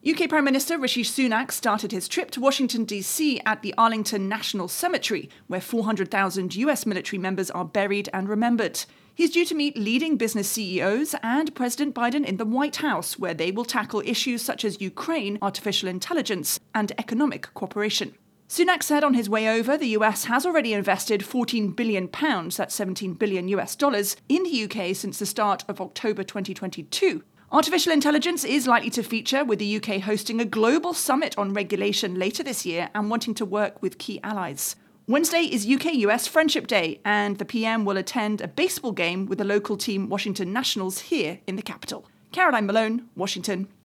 UK Prime Minister Rishi Sunak started his trip to Washington, D.C. at the Arlington National Cemetery, where 400,000 US military members are buried and remembered. He's due to meet leading business CEOs and President Biden in the White House, where they will tackle issues such as Ukraine, artificial intelligence, and economic cooperation. Sunak said on his way over, the US has already invested £14 billion, that's $17 billion US dollars, in the UK since the start of October 2022. Artificial intelligence is likely to feature, with the UK hosting a global summit on regulation later this year and wanting to work with key allies. Wednesday is UK-US Friendship Day, and the PM will attend a baseball game with the local team Washington Nationals here in the capital. Caroline Malone, Washington.